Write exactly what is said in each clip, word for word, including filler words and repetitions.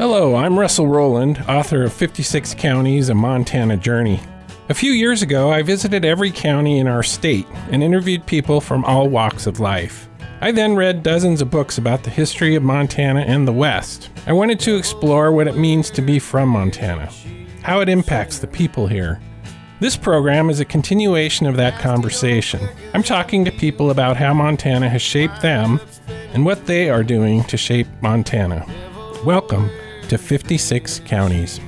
Hello, I'm Russell Rowland, author of fifty-six Counties, A Montana Journey. A few years ago, I visited every county in our state and interviewed people from all walks of life. I then read dozens of books about the history of Montana and the West. I wanted to explore what it means to be from Montana, how it impacts the people here. This program is a continuation of that conversation. I'm talking to people about how Montana has shaped them and what they are doing to shape Montana. Welcome to fifty-six Counties.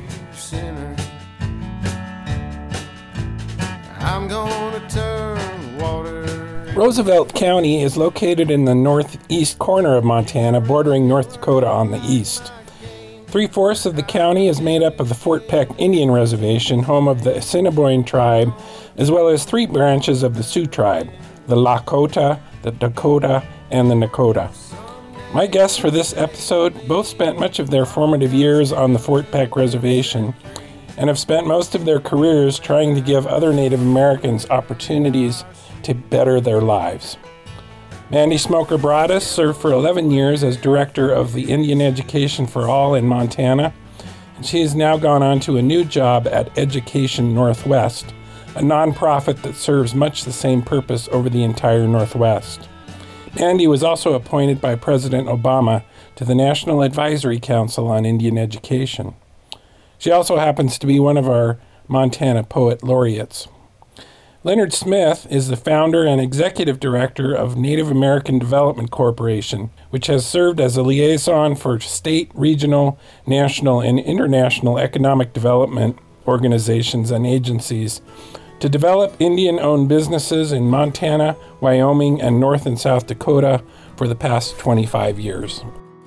I'm gonna turn water. Roosevelt County is located in the northeast corner of Montana, bordering North Dakota on the east. Three-fourths of the county is made up of the Fort Peck Indian Reservation, home of the Assiniboine tribe, as well as three branches of the Sioux tribe, the Lakota, the Dakota, and the Nakota. My guests for this episode both spent much of their formative years on the Fort Peck Reservation and have spent most of their careers trying to give other Native Americans opportunities to better their lives. Mandy Smoker Broaddus served for eleven years as director of the Indian Education for All in Montana, and she has now gone on to a new job at Education Northwest, a nonprofit that serves much the same purpose over the entire Northwest. Mandy was also appointed by President Obama to the National Advisory Council on Indian Education. She also happens to be one of our Montana Poet Laureates. Leonard Smith is the founder and executive director of Native American Development Corporation, which has served as a liaison for state, regional, national, and international economic development organizations and agencies to develop Indian-owned businesses in Montana, Wyoming, and North and South Dakota for the past twenty-five years.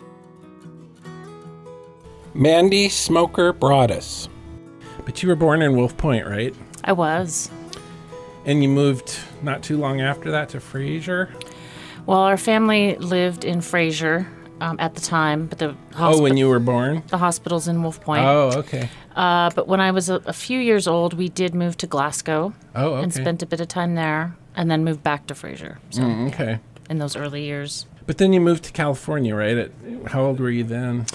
Mandy Smoker Broaddus. But you were born in Wolf Point, right? I was. And you moved not too long after that to Fraser? Well, our family lived in Fraser um, at the time, but the hospi- Oh, when you were born? The hospital's in Wolf Point. Oh, okay. Uh, but when I was a, a few years old, we did move to Glasgow. Oh, okay. And spent a bit of time there, and then moved back to Fraser. So mm, okay. In those early years. But then you moved to California, right? At, how old were you then?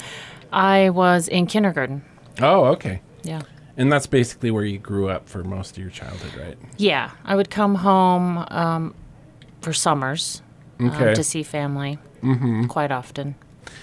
I was in kindergarten. Oh, okay. Yeah. And that's basically where you grew up for most of your childhood, right? Yeah. I would come home um, for summers okay. um, to see family mm-hmm. quite often.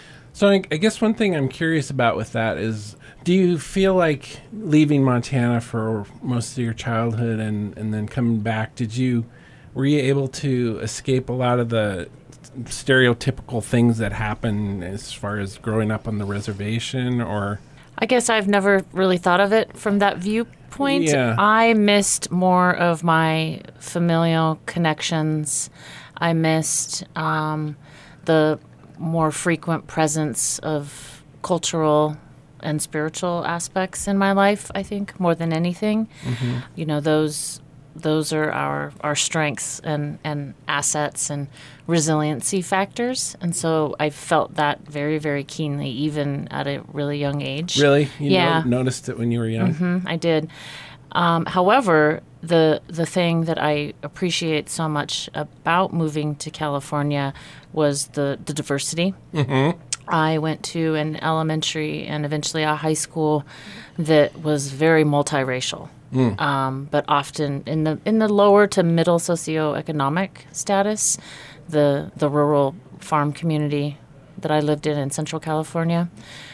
So I, I guess one thing I'm curious about with that is, do you feel like leaving Montana for most of your childhood and, and then coming back, did you, were you able to escape a lot of the stereotypical things that happen as far as growing up on the reservation, or? I guess I've never really thought of it from that viewpoint. Yeah. I missed more of my familial connections. I missed um, the more frequent presence of cultural and spiritual aspects in my life, I think, more than anything. Mm-hmm. You know, those those are our, our strengths and, and assets and resiliency factors. And so I felt that very, very keenly, even at a really young age. Really? You yeah. no- noticed it when you were young? Mm-hmm, I did. Um, however, the the thing that I appreciate so much about moving to California was the, the diversity. Mm-hmm. I went to an elementary and eventually a high school that was very multiracial, mm. um, but often in the in the lower to middle socioeconomic status, the the rural farm community that I lived in in Central California.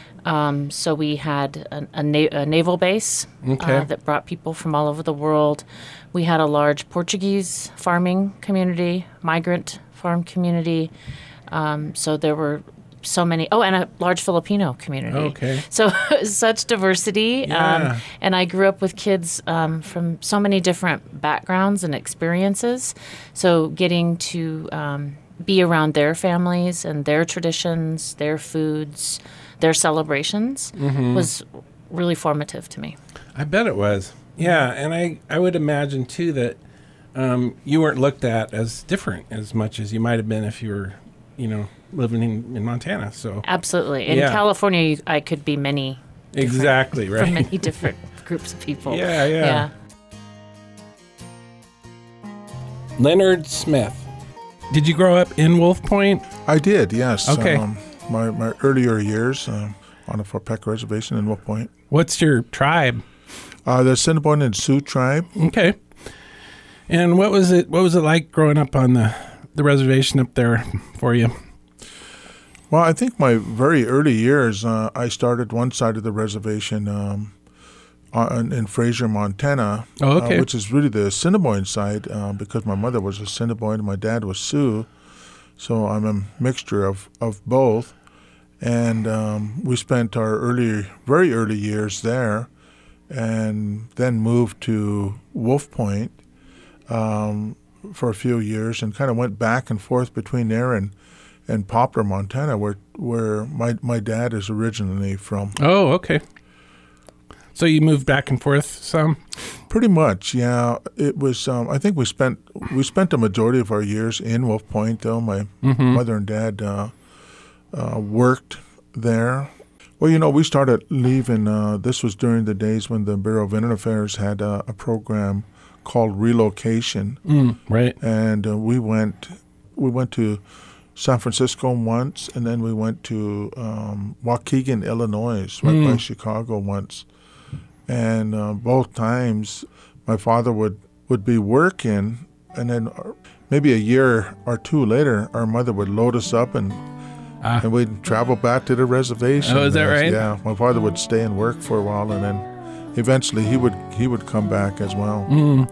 Um, so we had a, a, na- a naval base okay. uh, that brought people from all over the world. We had a large Portuguese farming community, migrant farm community. Um, so there were so many, oh, and a large Filipino community. Okay. So such diversity. Yeah. Um, and I grew up with kids um, from so many different backgrounds and experiences. So getting to um, be around their families and their traditions, their foods, their celebrations mm-hmm. was really formative to me. I bet it was. Yeah, and I, I would imagine, too, that um, you weren't looked at as different as much as you might have been if you were, you know, living in, in Montana. So absolutely. In yeah. California, you, I could be many. Exactly, right. From many different groups of people. Yeah, yeah. Yeah. Leonard Smith. Did you grow up in Wolf Point? I did, yes. Okay. Um, my, my earlier years, uh, on the Fort Peck Reservation in Wolf Point. What's your tribe? Uh, the Assiniboine and Sioux tribe. Okay. And what was it? What was it like growing up on the, the reservation up there for you? Well, I think my very early years, uh, I started one side of the reservation um, on, in Fraser, Montana, oh, okay. uh, which is really the Assiniboine side, uh, because my mother was Assiniboine and my dad was Sioux. So I'm a mixture of, of both. And um, we spent our early, very early years there, and then moved to Wolf Point um, for a few years, and kind of went back and forth between there and, and Poplar, Montana, where where my, my dad is originally from. Oh, okay. So you moved back and forth some? Pretty much, yeah. It was. Um, I think we spent we spent the majority of our years in Wolf Point, though. My mm-hmm. mother and dad uh, uh, worked there. Well, you know, we started leaving. Uh, this was during the days when the Bureau of Indian Affairs had uh, a program called Relocation. Mm, right. And uh, we went. We went to San Francisco once, and then we went to um, Waukegan, Illinois, right mm. by Chicago once. And uh, both times, my father would, would be working, and then maybe a year or two later, our mother would load us up, and ah. and we'd travel back to the reservation. Oh, is that right? Yeah, my father would stay and work for a while, and then eventually he would he would come back as well. Mm.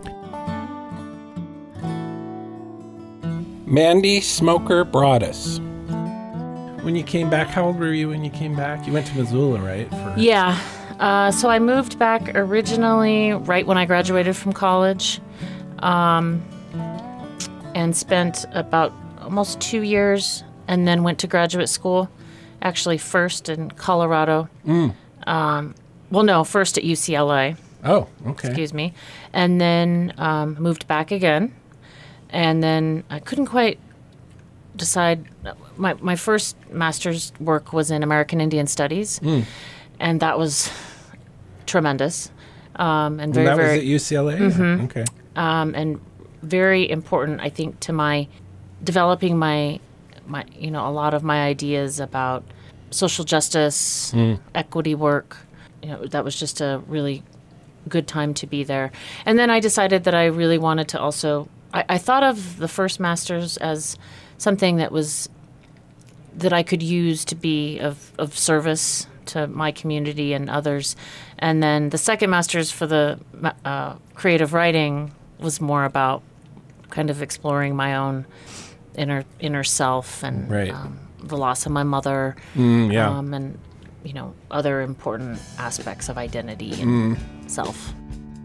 Mandy Smoker Broadus. When you came back, how old were you when you came back? You went to Missoula, right? For... Yeah. Uh, so I moved back originally right when I graduated from college, um, and spent about almost two years, and then went to graduate school, actually first in Colorado. Mm. Um, well, no, first at U C L A. Oh, okay. Excuse me. And then um, moved back again. And then I couldn't quite decide. My my first master's work was in American Indian Studies, mm. and that was tremendous. Um, and very, and that very, was at U C L A? Mm-hmm. Okay. Um, and very important, I think, to my developing my, my, you know, a lot of my ideas about social justice, mm. equity work. You know, that was just a really good time to be there. And then I decided that I really wanted to also... I, I thought of the first master's as something that was that I could use to be of, of service to my community and others. And then the second master's for the uh, creative writing was more about kind of exploring my own inner inner self and right. um, the loss of my mother, mm, yeah. um, and you know other important aspects of identity and mm. self.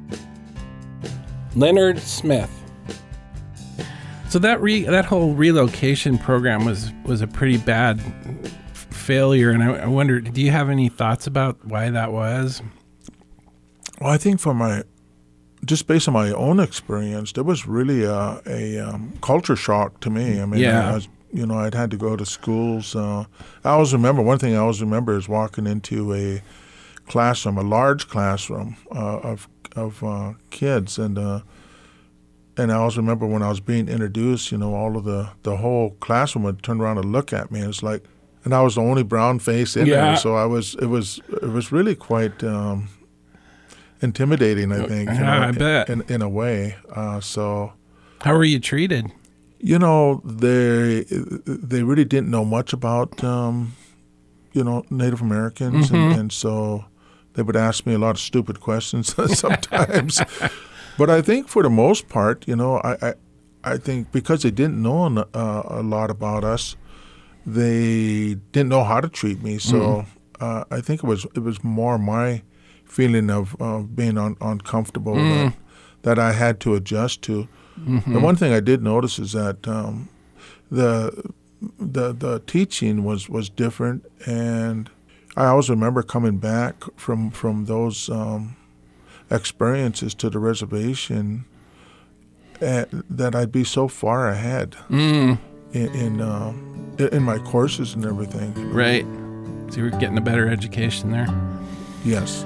Leonard Smith. So that re- that whole relocation program was, was a pretty bad f- failure, and I, I wonder, do you have any thoughts about why that was? Well, I think for my, just based on my own experience, there was really a, a um, culture shock to me. I mean, yeah. I was, you know, I'd had to go to schools. Uh, I always remember, one thing I always remember is walking into a classroom, a large classroom uh, of of uh, kids, and uh, and I always remember when I was being introduced, you know, all of the, the whole classroom would turn around and look at me. It's like, and I was the only brown face in yeah. there, so I was, it was, it was really quite um, intimidating, I think. Yeah, you know, I bet. In, in a way. Uh, so, how were you treated? You know, they they really didn't know much about, um, you know, Native Americans, mm-hmm. and, and so they would ask me a lot of stupid questions sometimes. But I think for the most part, you know, I, I, I think because they didn't know uh, a lot about us, they didn't know how to treat me. So mm. uh, I think it was it was more my feeling of uh, being un- uncomfortable mm. that, that I had to adjust to. Mm-hmm. The one thing I did notice is that um, the the the teaching was, was different, and I always remember coming back from from those. Um, experiences to the reservation uh, that I'd be so far ahead mm. in in, uh, in my courses and everything. Right. So you were getting a better education there. Yes.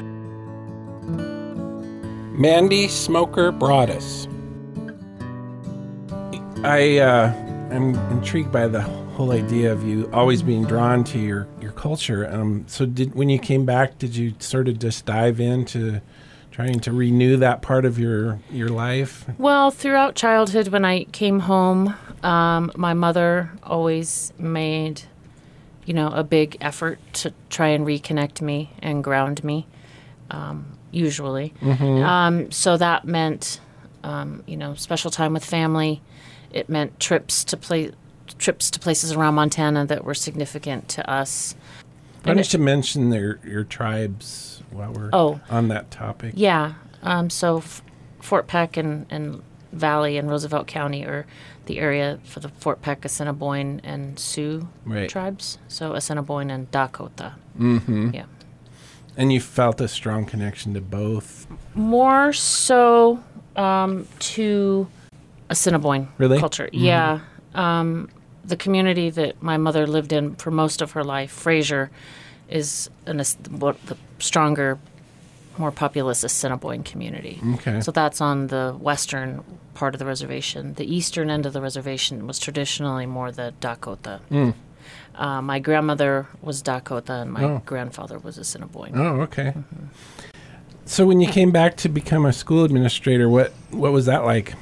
Mandy Smoker Broadus. I uh, I'm intrigued by the whole idea of you always being drawn to your, your culture. Um, so did when you came back, did you sort of just dive into trying to renew that part of your, your life? Well, throughout childhood, when I came home, um, my mother always made, you know, a big effort to try and reconnect me and ground me, um, usually. Mm-hmm. Um, so that meant, um, you know, special time with family. It meant trips to play, trips to places around Montana that were significant to us. Why don't you mention their, your tribes while we're oh, on that topic? Yeah. Um, so F- Fort Peck and, and Valley and Roosevelt County are the area for the Fort Peck, Assiniboine, and Sioux right. tribes. So Assiniboine and Dakota. Mm-hmm. Yeah. And you felt a strong connection to both? More so um, to Assiniboine really? culture. Mm-hmm. Yeah. Um, the community that my mother lived in for most of her life, Fraser, is an, the stronger, more populous Assiniboine community. Okay. So that's on the western part of the reservation. The eastern end of the reservation was traditionally more the Dakota. Mm. Uh, my grandmother was Dakota, and my oh. grandfather was Assiniboine. Oh, okay. Mm-hmm. So when you came back to become a school administrator, what, what was that like?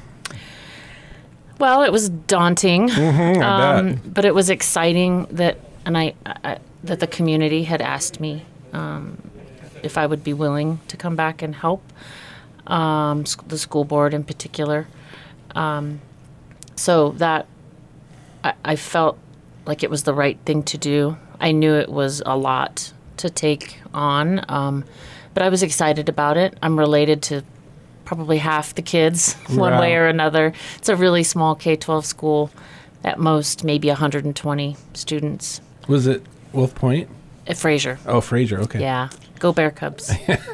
Well, it was daunting, mm-hmm, I um, bet. but it was exciting that, and I, I that the community had asked me um, if I would be willing to come back and help um, sc- the school board in particular. Um, so that I, I felt like it was the right thing to do. I knew it was a lot to take on, um, but I was excited about it. I'm related to probably half the kids one wow. way or another. It's a really small K twelve school, at most maybe one hundred twenty students. Was it Wolf Point? At Fraser. Oh, Fraser, okay. Yeah. Go Bear Cubs.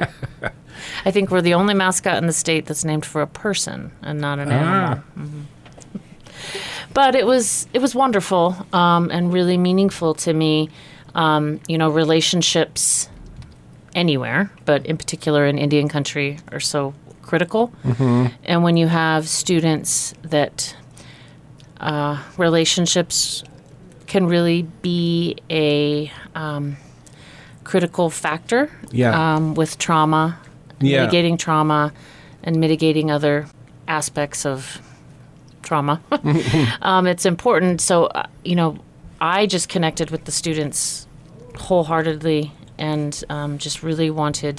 I think we're the only mascot in the state that's named for a person and not an ah. animal. Mm-hmm. But it was it was wonderful um, and really meaningful to me. Um, you know, relationships anywhere, but in particular in Indian country, are so critical. Mm-hmm. And when you have students that uh, relationships can really be a um, critical factor yeah. um, with trauma, yeah. mitigating trauma, and mitigating other aspects of trauma. um, it's important. So, uh, you know, I just connected with the students wholeheartedly and um, just really wanted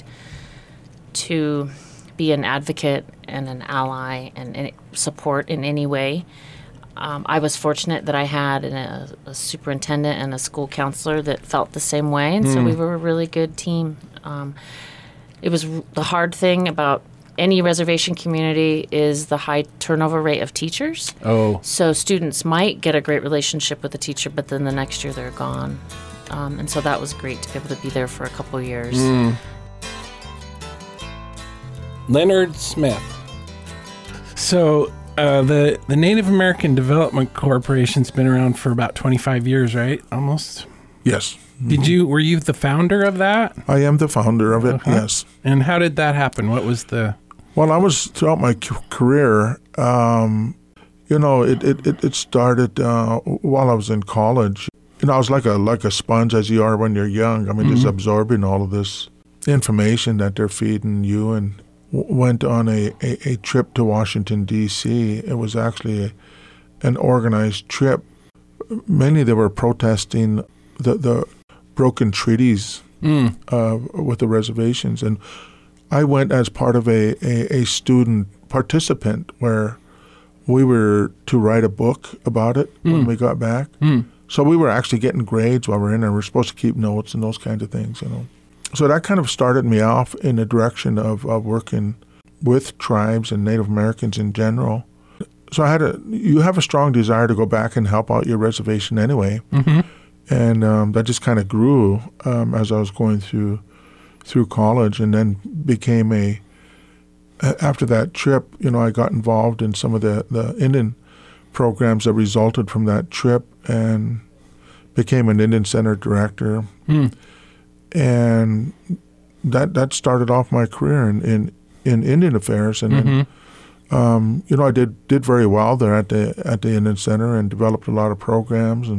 to be an advocate and an ally and, and support in any way. Um, I was fortunate that I had a, a superintendent and a school counselor that felt the same way, and mm. so we were a really good team. Um, it was r- the hard thing about any reservation community is the high turnover rate of teachers. Oh. So students might get a great relationship with the teacher, but then the next year they're gone. Um, and so that was great to be able to be there for a couple of years. Mm. Leonard Smith. So uh, the the Native American Development Corporation's been around for about twenty-five years, right? Almost. Yes. Did you were you the founder of that? I am the founder of it. Uh-huh. Yes. And how did that happen? What was the? Well, I was throughout my c- career. Um, you know, it it it, it started uh, while I was in college. You know, I was like a like a sponge, as you are when you're young. I mean, mm-hmm. just absorbing all of this information that they're feeding you, and w- went on a, a, a trip to Washington, D C It was actually a, an organized trip. Many that were protesting the, the broken treaties mm. uh, with the reservations. And I went as part of a, a, a student participant where we were to write a book about it mm. when we got back. Mm. So we were actually getting grades while we were in there. We were supposed to keep notes and those kinds of things, you know. So that kind of started me off in the direction of, of working with tribes and Native Americans in general. So I had a, you have a strong desire to go back and help out your reservation anyway. Mm-hmm. And um, that just kind of grew um, as I was going through through college, and then became a, after that trip, you know, I got involved in some of the, the Indian programs that resulted from that trip and became an Indian Center director. Mm. And that that started off my career in, in, in Indian affairs. And mm-hmm. then, um, you know, I did, did very well there at the at the Indian Center and developed a lot of programs. And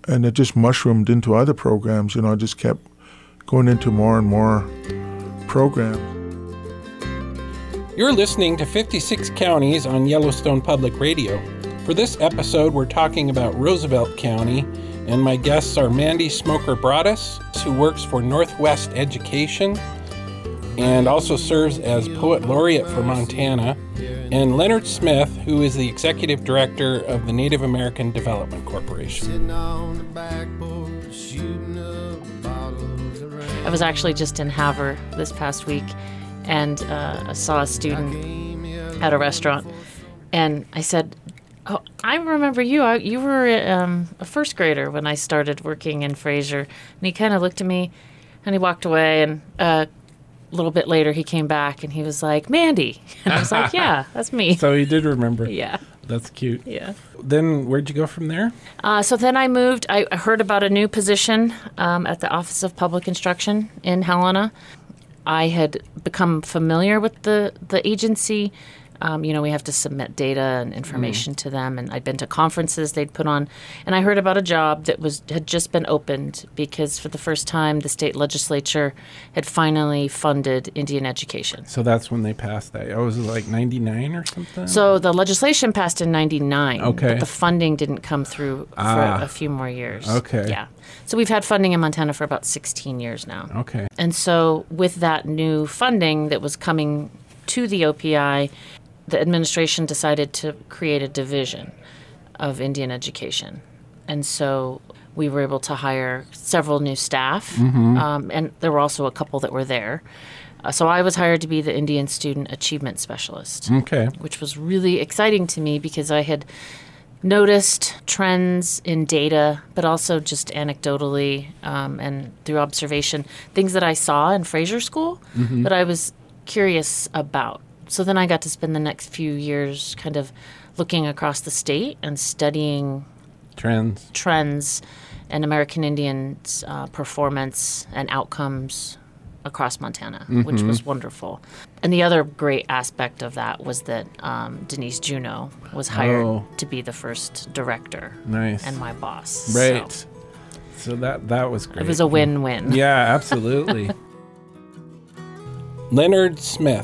and it just mushroomed into other programs. You know, I just kept going into more and more programs. You're listening to fifty-six Counties on Yellowstone Public Radio. For this episode, we're talking about Roosevelt County, and my guests are Mandy Smoker Broaddus, who works for Northwest Education and also serves as Poet Laureate for Montana, and Leonard Smith, who is the Executive Director of the Native American Development Corporation. I was actually just in Havre this past week, and uh, I saw a student at a restaurant, and I said, oh, I remember you. I, you were um, a first grader when I started working in Fraser. And he kind of looked at me, and he walked away, and uh, a little bit later he came back, and he was like, Mandy. And I was like, yeah, that's me. So he did remember. Yeah. That's cute. Yeah. Then where'd you go from there? Uh, so then I moved. I heard about a new position um, at the Office of Public Instruction in Helena. I had become familiar with the, the agency. Um, you know, we have to submit data and information mm. to them, and I'd been to conferences they'd put on, and I heard about a job that was had just been opened because for the first time the state legislature had finally funded Indian education. So that's when they passed that. Oh, was it like ninety-nine or something? So the legislation passed in ninety-nine, okay. but the funding didn't come through for ah. a few more years. Okay. Yeah. So we've had funding in Montana for about sixteen years now. Okay. And so with that new funding that was coming to the O P I, the administration decided to create a division of Indian education. And so we were able to hire several new staff, mm-hmm. um, and there were also a couple that were there. Uh, so I was hired to be the Indian Student Achievement Specialist, okay. which was really exciting to me because I had noticed trends in data, but also just anecdotally um, and through observation, things that I saw in Fraser School mm-hmm. that I was curious about. So then I got to spend the next few years kind of looking across the state and studying trends trends and American Indians' uh, performance and outcomes across Montana, mm-hmm. which was wonderful. And the other great aspect of that was that um, Denise Juneau was hired oh. to be the first director. Nice. And my boss. Right. So, so that, that was great. It was a win-win. Yeah, absolutely. Leonard Smith.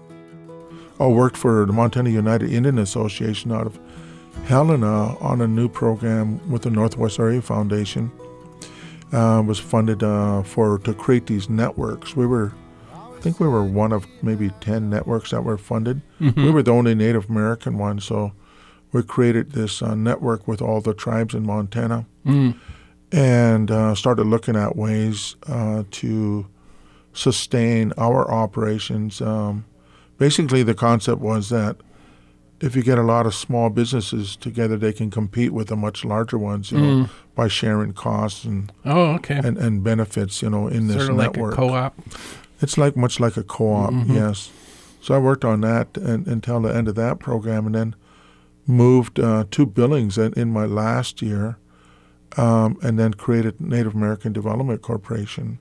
I worked for the Montana United Indian Association out of Helena on a new program with the Northwest Area Foundation. Uh, was funded uh, for to create these networks. We were, I think we were one of maybe ten networks that were funded. Mm-hmm. We were the only Native American one, so we created this uh, network with all the tribes in Montana, mm. and uh, started looking at ways uh, to sustain our operations. Um, Basically, the concept was that if you get a lot of small businesses together, they can compete with the much larger ones, you mm. know, by sharing costs and oh, okay, and, and benefits, you know, in this sort of network. Like a co-op. It's like much like a co-op, mm-hmm. yes. So I worked on that and, until the end of that program, and then moved uh, to Billings in, in my last year, um, and then created Native American Development Corporation.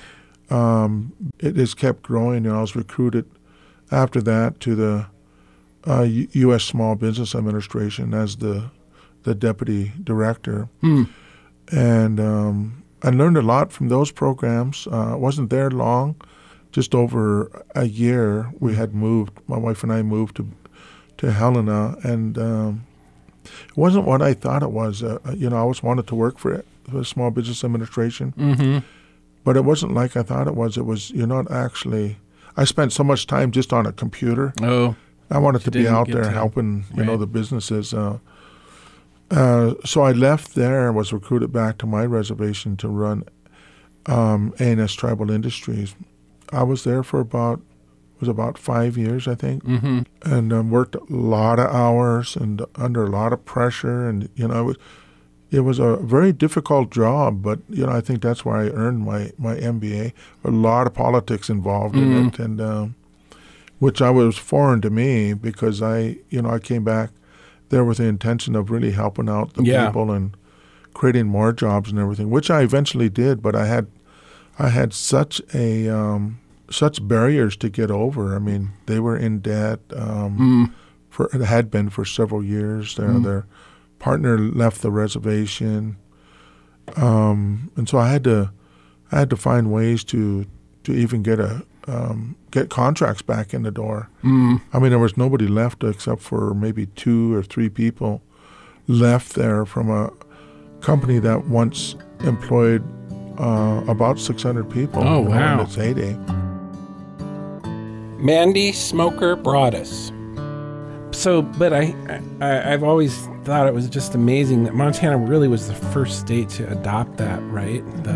Um, it has kept growing, and I was recruited after that to the uh, U S Small Business Administration as the the deputy director. Hmm. And um, I learned a lot from those programs. Uh, I wasn't there long. Just over a year, we had moved, my wife and I moved to to Helena, and um, it wasn't what I thought it was. Uh, you know, I always wanted to work for, it, for the Small Business Administration, mm-hmm. but it wasn't like I thought it was. It was, you're not actually... I spent so much time just on a computer. Oh, I wanted to be out there to, helping, you right. know, the businesses. Uh, uh, so I left there and was recruited back to my reservation to run um, A and S Tribal Industries. I was there for about it was about five years, I think, mm-hmm. and um, worked a lot of hours and under a lot of pressure. And you know, it was, it was a very difficult job, but you know, I think that's where I earned my, my M B A. A lot of politics involved mm-hmm. in it, and um, which I was foreign to me because I, you know, I came back there with the intention of really helping out the yeah. people and creating more jobs and everything, which I eventually did. But I had, I had such a um, such barriers to get over. I mean, they were in debt. Um, mm. for it had been for several years. Their mm. their partner left the reservation. Um, and so I had to, I had to find ways to, to even get a, um, get contracts back in the door. Mm. I mean, there was nobody left except for maybe two or three people left there from a company that once employed uh, about six hundred people. Oh, you know, wow. in its heyday. Mandy Smoker Broadus. So, but I, I, I've always thought it was just amazing that Montana really was the first state to adopt that, right? The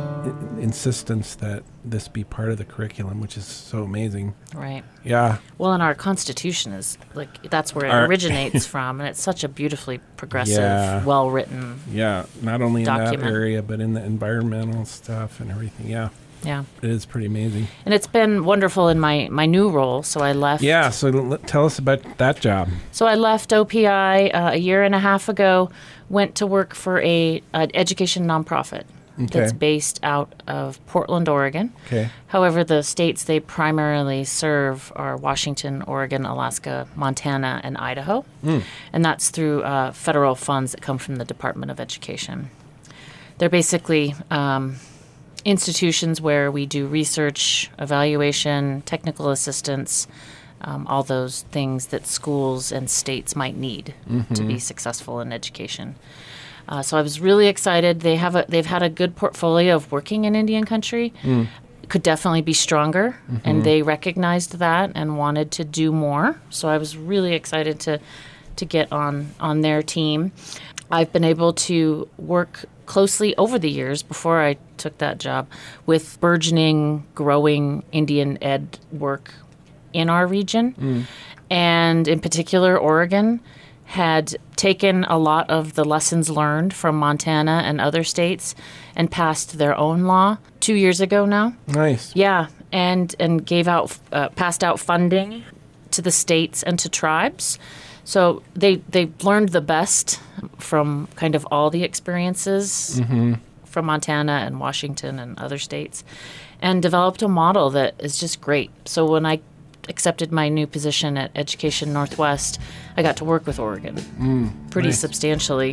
i- insistence that this be part of the curriculum, which is so amazing. Right. Yeah. Well, and our Constitution is, like, that's where it Our- originates from, and it's such a beautifully progressive, Yeah. well-written, Yeah. Not only in Document. that area, but in the environmental stuff and everything. Yeah. yeah. It is pretty amazing. And it's been wonderful in my, my new role, so I left. Yeah. So l- tell us about that job. So I left O P I uh, a year and a half ago, went to work for a, an education nonprofit that's Okay. based out of Portland, Oregon. Okay. However, the states they primarily serve are Washington, Oregon, Alaska, Montana, and Idaho. Mm. And that's through uh, federal funds that come from the Department of Education. They're basically um, institutions where we do research, evaluation, technical assistance, um, all those things that schools and states might need to be successful in education. Uh, so I was really excited. They have a, they've had a good portfolio of working in Indian country. Mm. Could definitely be stronger, and they recognized that and wanted to do more. So I was really excited to to get on on their team. I've been able to work closely over the years before I took that job with burgeoning, growing Indian ed work in our region, Mm. and in particular, Oregon had taken a lot of the lessons learned from Montana and other states and passed their own law two years ago now. Nice. Yeah, and and gave out uh, passed out funding to the states and to tribes. So they they learned the best from kind of all the experiences from Montana and Washington and other states, and developed a model that is just great. So when I accepted my new position at Education Northwest, I got to work with Oregon pretty nice. substantially.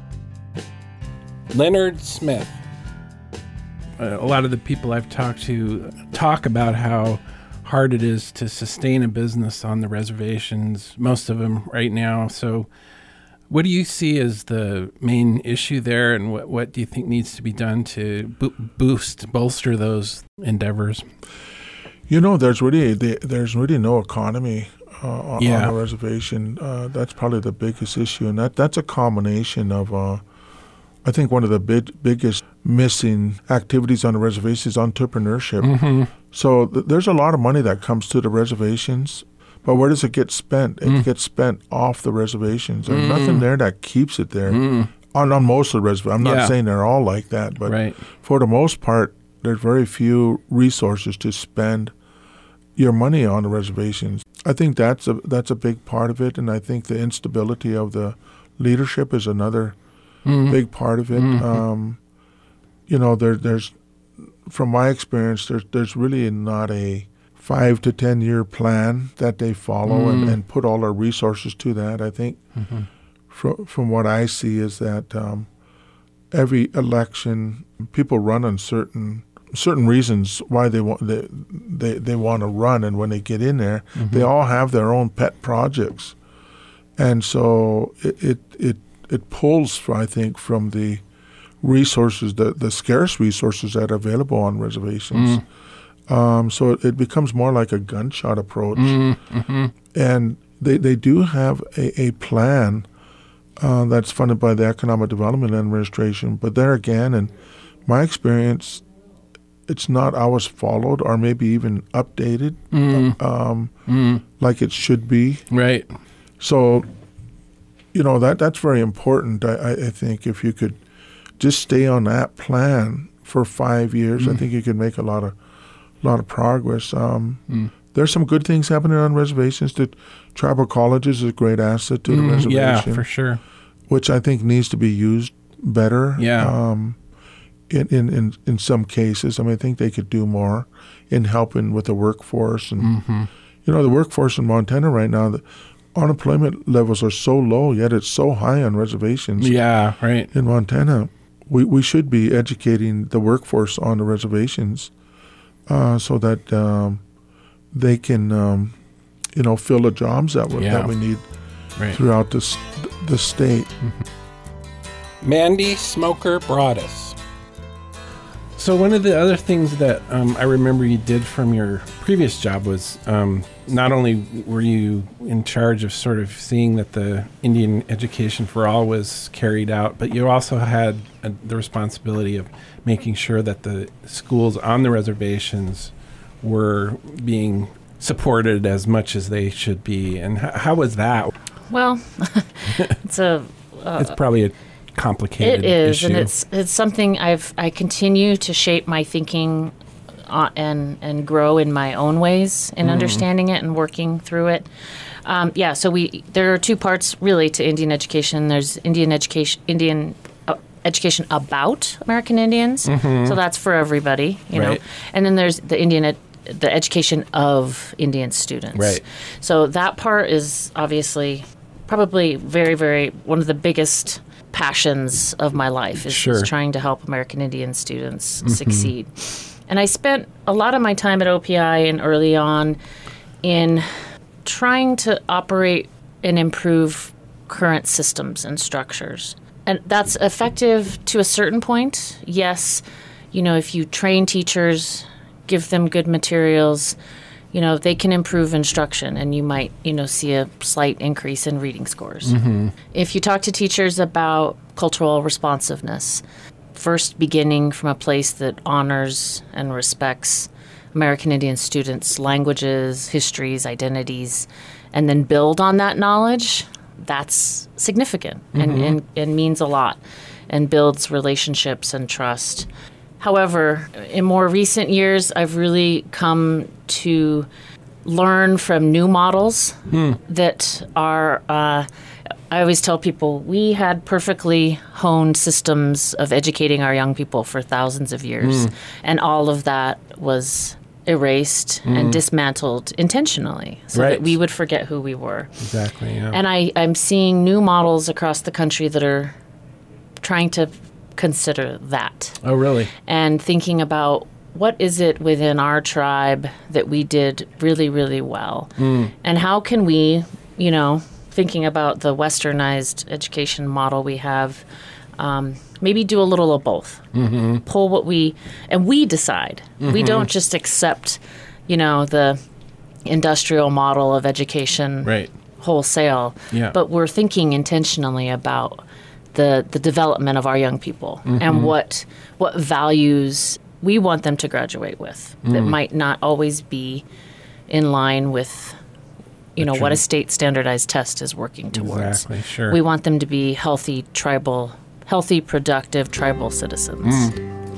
Leonard Smith. Uh, a lot of the people I've talked to talk about how hard it is to sustain a business on the reservations, most of them right now. So what do you see as the main issue there, and what, what do you think needs to be done to bo- boost, bolster those endeavors? You know, there's really the, there's really no economy uh, on, Yeah. on a reservation. Uh, that's probably the biggest issue, and that that's a combination of. Uh, I think one of the big, biggest missing activities on the reservation is entrepreneurship. Mm-hmm. So th- there's a lot of money that comes to the reservations, but where does it get spent? It Mm. gets spent off the reservations. There's nothing there that keeps it there. Mm. On, on most of the reservations. I'm not Yeah. saying they're all like that, but Right. for the most part, there's very few resources to spend your money on the reservations. I think that's a that's a big part of it, and I think the instability of the leadership is another Mm. big part of it. Mhm. Um, you know, there there's from my experience, there's there's really not a five to ten year plan that they follow and, Mm. and put all our resources to that. I think Mhm. from from what I see is that um, every election, people run on certain certain reasons why they want they they, they want to run, and when they get in there, they all have their own pet projects, and so it it it, it pulls, I think, from the resources, the the scarce resources that are available on reservations. Um, so it, it becomes more like a gunshot approach, Mm-hmm. and they they do have a, a plan uh, that's funded by the Economic Development Administration. But there again, in my experience, it's not always followed or maybe even updated Mm. um, Mm. like it should be. Right. So, you know, that that's very important. I, I, I think if you could just stay on that plan for five years, I think you could make a lot of lot of progress. Um, Mm. There's some good things happening on reservations. The tribal colleges is a great asset to the Mm, reservation, yeah, for sure. which I think needs to be used better. Yeah. Um, in, in, in, in some cases, I mean, I think they could do more in helping with the workforce. And, Mm-hmm. you know, the workforce in Montana right now, the unemployment levels are so low, yet it's so high on reservations Yeah, right. in Montana. we, we should be educating the workforce on the reservations uh, so that um, they can, um, you know, fill the jobs that, we, yeah. that we need right. throughout the, the state. Mm-hmm. Mandy Smoker Broaddus. So one of the other things that um, I remember you did from your previous job was um, not only were you in charge of sort of seeing that the Indian Education for All was carried out, but you also had a, the responsibility of making sure that the schools on the reservations were being supported as much as they should be. And h- how was that? Well, it's a... Uh, it's probably a complicated It is, issue. and it's it's something I've I continue to shape my thinking uh, and and grow in my own ways in mm. understanding it and working through it. Um, yeah, so we there are two parts really to Indian education. There's Indian education, Indian uh, education about American Indians, mm-hmm. so that's for everybody, you right. know. And then there's the Indian ed- the education of Indian students. Right. So that part is obviously probably very very one of the biggest passions of my life is, sure. is trying to help American Indian students mm-hmm. succeed. And I spent a lot of my time at O P I and early on in trying to operate and improve current systems and structures. And that's effective to a certain point. Yes, you know, if you train teachers, give them good materials, you know, they can improve instruction and you might, you know, see a slight increase in reading scores. Mm-hmm. If you talk to teachers about cultural responsiveness, first beginning from a place that honors and respects American Indian students' languages, histories, identities, and then build on that knowledge, that's significant mm-hmm. and, and, and means a lot and builds relationships and trust. However, in more recent years, I've really come to learn from new models hmm. that are, uh, I always tell people, we had perfectly honed systems of educating our young people for thousands of years. Hmm. And all of that was erased hmm. and dismantled intentionally so right. that we would forget who we were. Exactly, yeah. And I, I'm seeing new models across the country that are trying to consider that. Oh, really? And thinking about what is it within our tribe that we did really, really well? Mm. And how can we, you know, thinking about the westernized education model we have, um, maybe do a little of both. Mm-hmm. Pull what we, and we decide. Mm-hmm. We don't just accept, you know, the industrial model of education right. wholesale, yeah. but we're thinking intentionally about the the development of our young people mm-hmm. and what what values we want them to graduate with mm. that might not always be in line with you know what a state standardized test is working towards. Exactly, sure. We want them to be healthy tribal healthy productive tribal citizens. Mm.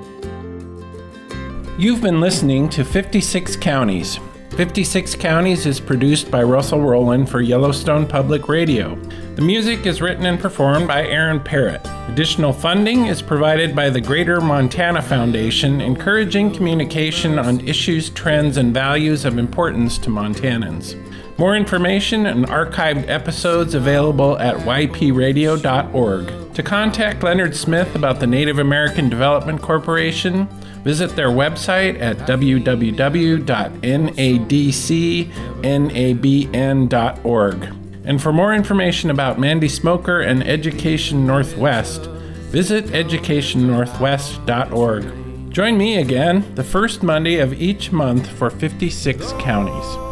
You've been listening to fifty-six Counties. fifty-six Counties is produced by Russell Rowland for Yellowstone Public Radio. The music is written and performed by Aaron Parrott. Additional funding is provided by the Greater Montana Foundation, encouraging communication on issues, trends, and values of importance to Montanans. More information and archived episodes available at y p radio dot org. To contact Leonard Smith about the Native American Development Corporation, visit their website at w w w dot n a d c n a b n dot org. And for more information about Mandy Smoker and Education Northwest, visit education northwest dot org. Join me again the first Monday of each month for fifty-six Counties.